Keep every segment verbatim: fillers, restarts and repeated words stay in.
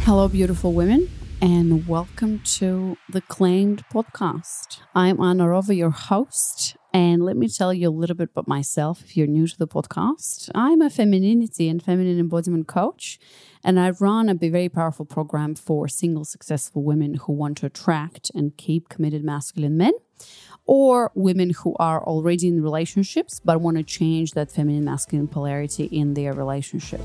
Hello, beautiful women, and welcome to the Claimed podcast. I'm Anna Rova, your host, and let me tell you a little bit about myself if you're new to the podcast. I'm a femininity and feminine embodiment coach, and I run a very powerful program for single successful women who want to attract and keep committed masculine men, or women who are already in relationships but want to change that feminine masculine polarity in their relationship.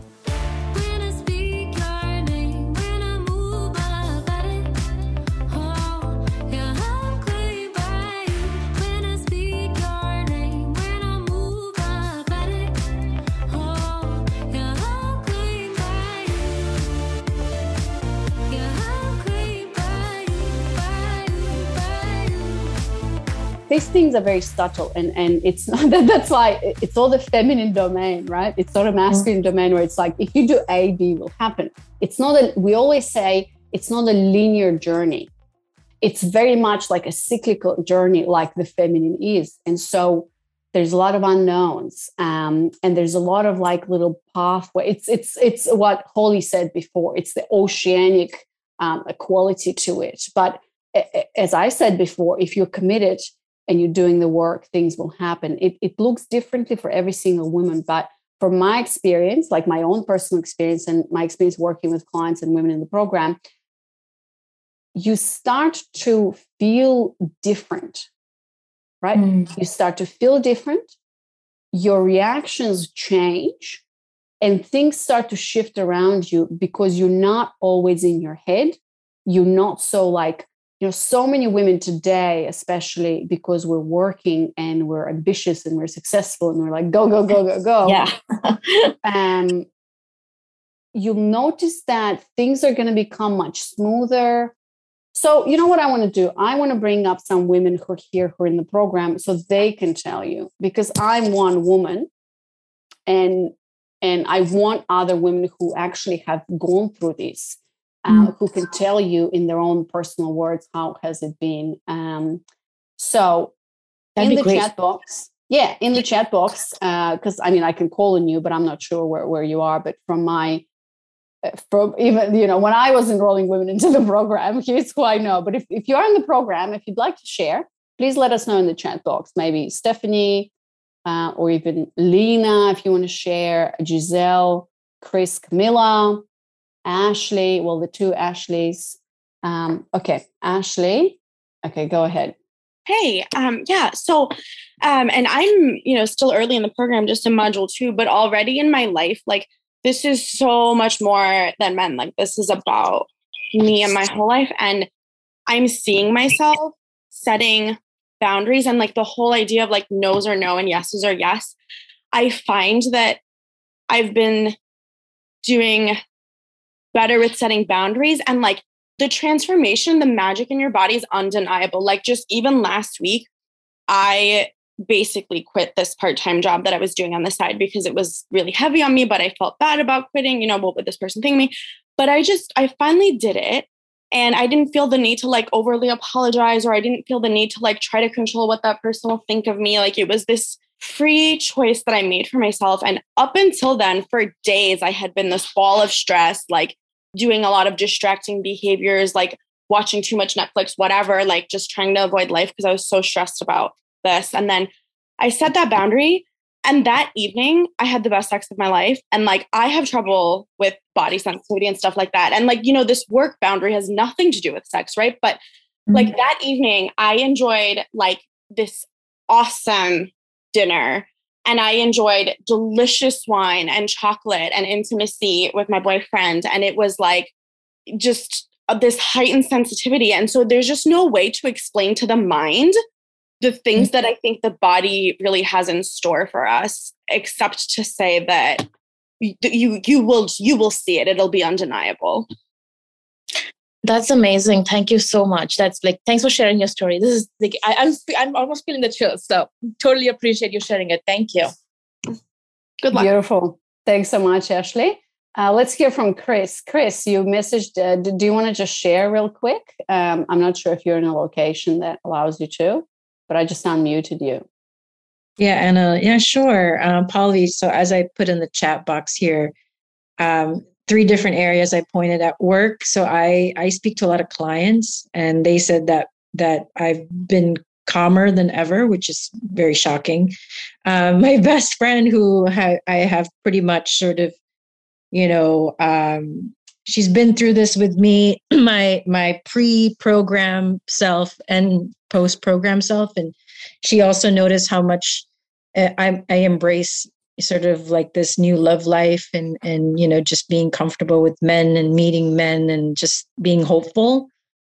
These things are very subtle, and, and it's not that that's why it's all the feminine domain, right? It's not a masculine mm-hmm. domain where it's like, if you do A, B will happen. It's not a, we always say it's not a linear journey. It's very much like a cyclical journey, like the feminine is. And so there's a lot of unknowns, um, and there's a lot of like little pathway. It's, it's, it's what Holly said before. It's the oceanic um, quality to it. But as I said before, if you're committed and you're doing the work, things will happen. It, it looks differently for every single woman. But from my experience, like my own personal experience and my experience working with clients and women in the program, you start to feel different, right? Mm. You start to feel different. Your reactions change and things start to shift around you because you're not always in your head. You're not so like, you know, so many women today, especially because we're working and we're ambitious and we're successful and we're like, go, go, go, go, go. Yeah. um, you'll notice that things are going to become much smoother. So, you know what I want to do? I want to bring up some women who are here, who are in the program, so they can tell you, because I'm one woman and, and I want other women who actually have gone through this. Uh, who can tell you in their own personal words, how has it been? Um, so That'd in the great. chat box, yeah, in the chat box, because uh, I mean, I can call on you, but I'm not sure where, where you are. But from my, uh, from even, you know, when I was enrolling women into the program, here's who I know. But if, if you are in the program, if you'd like to share, please let us know in the chat box. Maybe Stephanie uh, or even Lena, if you want to share, Giselle, Chris, Camilla, Ashley, well, the two Ashleys. Um, okay, Ashley. Okay, go ahead. Hey, um, yeah. So, um, and I'm, you know, still early in the program, just in module two, but already in my life, like this is so much more than men. Like this is about me and my whole life. And I'm seeing myself setting boundaries, and like the whole idea of like no's are no and yeses are yes. I find that I've been doing better with setting boundaries, and like the transformation, the magic in your body is undeniable. Like just even last week, I basically quit this part-time job that I was doing on the side because it was really heavy on me, but I felt bad about quitting, you know, what would this person think of me? But I just, I finally did it. And I didn't feel the need to like overly apologize, or I didn't feel the need to like try to control what that person will think of me. Like it was this free choice that I made for myself. And up until then, for days, I had been this ball of stress, like doing a lot of distracting behaviors, like watching too much Netflix, whatever, like just trying to avoid life because I was so stressed about this. And then I set that boundary. And that evening, I had the best sex of my life. And like, I have trouble with body sensitivity and stuff like that. And like, you know, this work boundary has nothing to do with sex, right? But mm-hmm. like that evening, I enjoyed like this awesome dinner. And I enjoyed delicious wine and chocolate and intimacy with my boyfriend. And it was like just this heightened sensitivity. And so there's just no way to explain to the mind the things mm-hmm. that I think the body really has in store for us, except to say that you you will you will see it. It'll be undeniable. That's amazing. Thank you so much. That's like, thanks for sharing your story. This is like, I, I'm, I'm almost feeling the chills. So totally appreciate you sharing it. Thank you. Good luck. Beautiful. Thanks so much, Ashley. Uh, let's hear from Chris. Chris, you messaged, uh, do you want to just share real quick? Um, I'm not sure if you're in a location that allows you to, but I just unmuted you. Yeah, Anna. Yeah, sure. Um, Polly, so as I put in the chat box here, um, three different areas I pointed at. Work. So I, I speak to a lot of clients, and they said that, that I've been calmer than ever, which is very shocking. Um, my best friend, who ha- I have pretty much sort of, you know, um, she's been through this with me, my my pre-program self and post-program self, and she also noticed how much I, I embrace sort of like this new love life, and and you know, just being comfortable with men and meeting men and just being hopeful.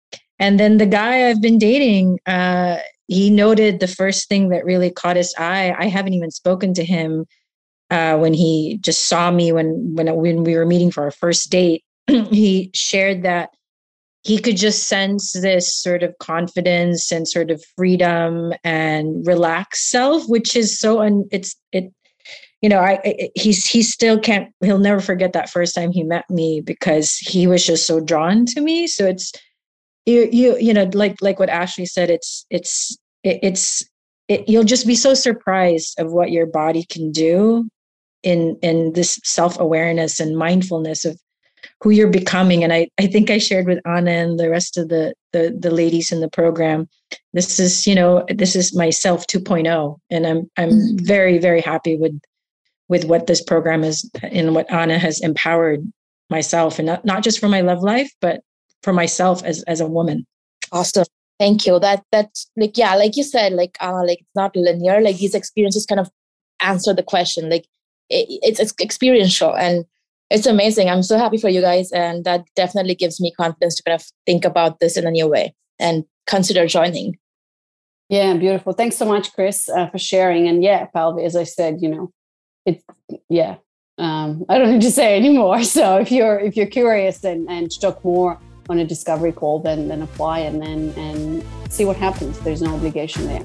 And then the guy I've been dating, uh, he noted the first thing that really caught his eye. I haven't even spoken to him uh, when he just saw me when when when we were meeting for our first date. He shared that he could just sense this sort of confidence and sort of freedom and relaxed self, which is so un, it's it. You know, I, I he's he still can't. He'll never forget that first time he met me, because he was just so drawn to me. So it's you you you know, like like what Ashley said. It's it's it, it's it, you'll just be so surprised of what your body can do in in this self-awareness and mindfulness of who you're becoming. And I, I think I shared with Anna and the rest of the, the, the ladies in the program, this is, you know, this is myself two point oh. And I'm, I'm mm-hmm. very, very happy with, with what this program is and what Anna has empowered myself, and not, not just for my love life, but for myself as, as a woman. Awesome. Thank you. That, that's like, yeah, like you said, like, uh, like it's not linear, like these experiences kind of answer the question, like it, it's, it's experiential, and it's amazing. I'm so happy for you guys. And that definitely gives me confidence to kind of think about this in a new way and consider joining. Yeah, beautiful. Thanks so much, Chris, uh, for sharing. And yeah, Palvi, as I said, you know, it's, yeah, um, I don't need to say anymore. So if you're, if you're curious and, and to talk more on a discovery call, then, then apply and then, and see what happens. There's no obligation there.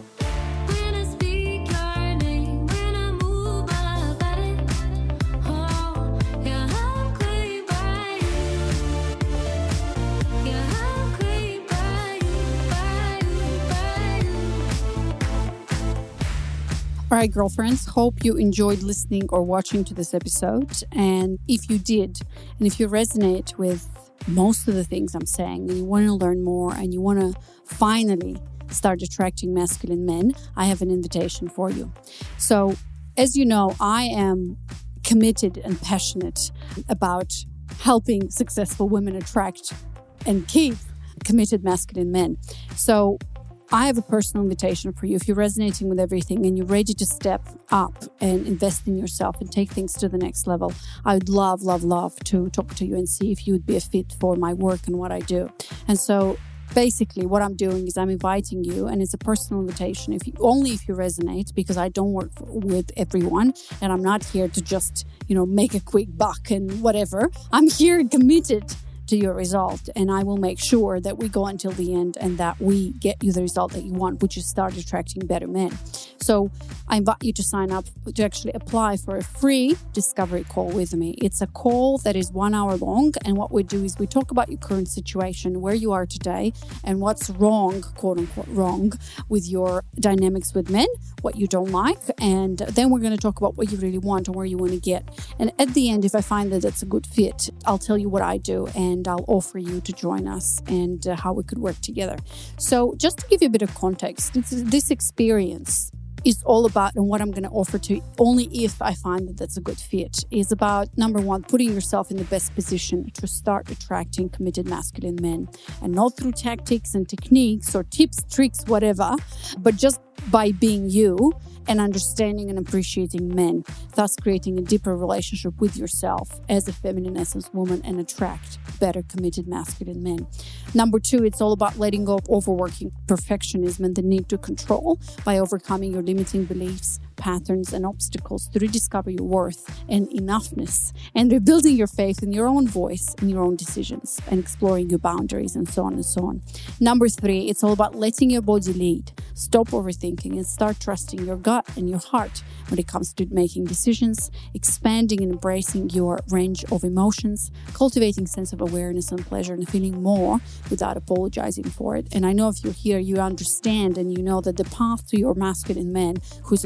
All right, girlfriends, hope you enjoyed listening or watching to this episode. And if you did, and if you resonate with most of the things I'm saying, and you want to learn more, and you want to finally start attracting masculine men, I have an invitation for you. So, as you know, I am committed and passionate about helping successful women attract and keep committed masculine men. So, I have a personal invitation for you. If you're resonating with everything and you're ready to step up and invest in yourself and take things to the next level, I would love, love, love to talk to you and see if you would be a fit for my work and what I do. And so basically what I'm doing is I'm inviting you, and it's a personal invitation, if you, only if you resonate, because I don't work for, with everyone, and I'm not here to just, you know, make a quick buck and whatever. I'm here committed to your result, and I will make sure that we go until the end and that we get you the result that you want, which is start attracting better men. So I invite you to sign up, to actually apply for a free discovery call with me. It's a call that is one hour long, and what we do is we talk about your current situation, where you are today, and what's wrong, quote unquote wrong, with your dynamics with men, what you don't like, and then we're going to talk about what you really want and where you want to get. And at the end, if I find that that's a good fit, I'll tell you what I do, and And I'll offer you to join us and uh, how we could work together. So just to give you a bit of context, this, this experience is all about, and what I'm going to offer to you, only if I find that that's a good fit, is about, number one, putting yourself in the best position to start attracting committed masculine men. And not through tactics and techniques or tips, tricks, whatever, but just by being you and understanding and appreciating men, thus creating a deeper relationship with yourself as a feminine essence woman and attract better committed masculine men. Number two, it's all about letting go of overworking perfectionism and the need to control by overcoming your limiting beliefs, patterns, and obstacles to rediscover your worth and enoughness, and rebuilding your faith in your own voice and your own decisions, and exploring your boundaries, and so on and so on. Number three, it's all about letting your body lead. Stop overthinking and start trusting your gut and your heart when it comes to making decisions, expanding and embracing your range of emotions, cultivating sense of awareness and pleasure, and feeling more without apologizing for it. And I know if you're here, you understand and you know that the path to your masculine man, who's a conscious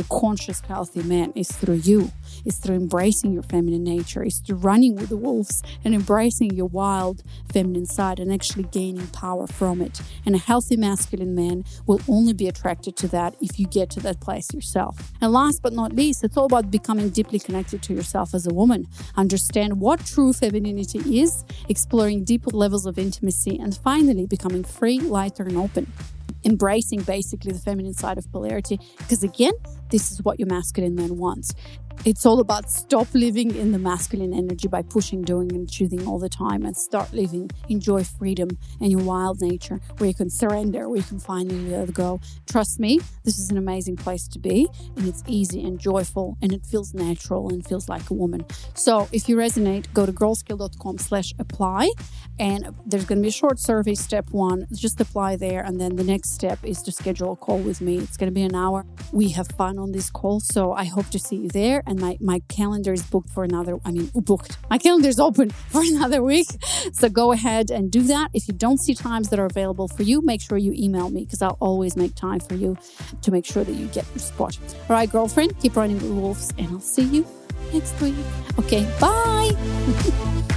ambitious, healthy man is through you. It's through embracing your feminine nature. It's through running with the wolves and embracing your wild feminine side and actually gaining power from it. And a healthy masculine man will only be attracted to that if you get to that place yourself. And last but not least, it's all about becoming deeply connected to yourself as a woman. Understand what true femininity is, exploring deeper levels of intimacy, and finally becoming free, lighter, and open. Embracing basically the feminine side of polarity, because again, this is what your masculine man wants. It's all about stop living in the masculine energy by pushing, doing, and choosing all the time, and start living, enjoy freedom and your wild nature, where you can surrender, where you can finally let go. Trust me, this is an amazing place to be, and it's easy and joyful, and it feels natural and feels like a woman. So if you resonate, go to girlskill.com slash apply, and there's going to be a short survey. Step one, just apply there, and then the next step is to schedule a call with me. It's going to be an hour. We have fun on this call, so I hope to see you there. And my, my calendar is booked for another, I mean, booked. My calendar is open for another week. So go ahead and do that. If you don't see times that are available for you, make sure you email me, because I'll always make time for you to make sure that you get your spot. All right, girlfriend, keep running with wolves, and I'll see you next week. Okay, bye.